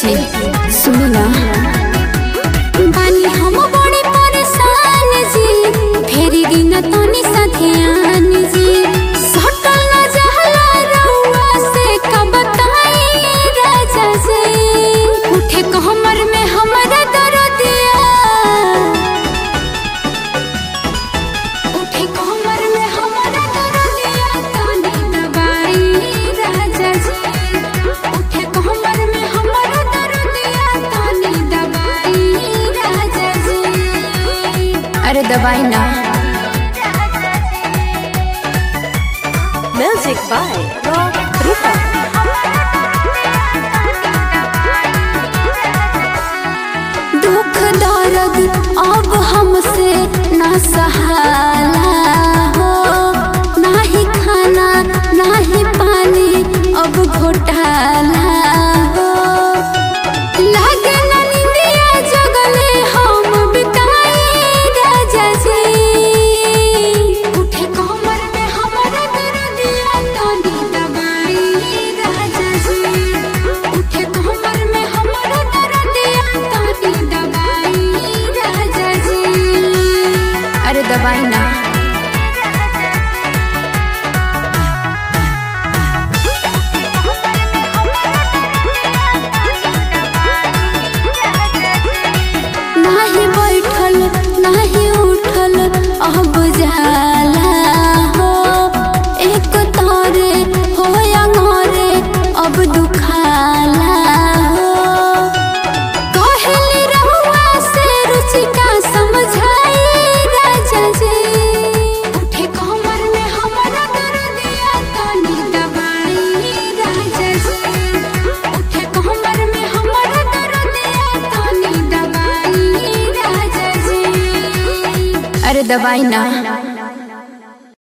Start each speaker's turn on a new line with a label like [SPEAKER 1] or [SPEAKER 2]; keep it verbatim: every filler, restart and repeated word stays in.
[SPEAKER 1] जी सुनी ना बानी हम बड़े परेशान जी फेरी दिन तनी साथियान जी सटल न जहला रउआ से का बताई राजा जी उठे कहमर में हमरा दर्दिया उठे कहमर में हमरा दर्दिया तनी दबाई राजा जी उठे कहमर में हमरा दर्दिया तनी दबाई राजा जी अरे दबाई ना
[SPEAKER 2] Music by Rock Rita.
[SPEAKER 1] दुख दर्द अब हमसे ना सहाला हो ना ही खाना ना ही पानी अब घोटाला हो लागे ना निंदिया जगले हम बिताई राजा जी उठे कमर में हमरा दर्दिया तनी दबाई राजा जी उठे कमर में हमरा दर्दिया तनी दबाई राजा जी अरे दबाई ना नाही बैठल नाही उठल अब जाला हो एक तारे हो या मोरे अब दुखाला हो कहली रहुआ से रुचिका समझाई राजा जी उठे कमर में हमरा दर्दिया तनी दबाई राजा जी उठे कमर में हमरा दर्दिया तनी दबाई राजा जी अरे दबाई ना